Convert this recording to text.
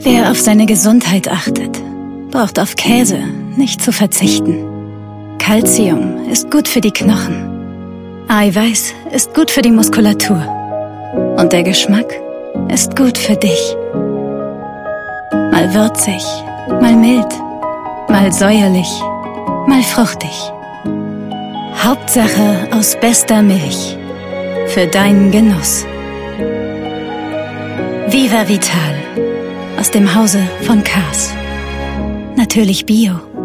Wer auf seine Gesundheit achtet, braucht auf Käse nicht zu verzichten. Calcium ist gut für die Knochen. Eiweiß ist gut für die Muskulatur. Und der Geschmack ist gut für dich. Mal würzig, mal mild, mal säuerlich, mal fruchtig. Hauptsache aus bester Milch. Für deinen Genuss. Viva Vital. Aus dem Hause von Kars. Natürlich Bio.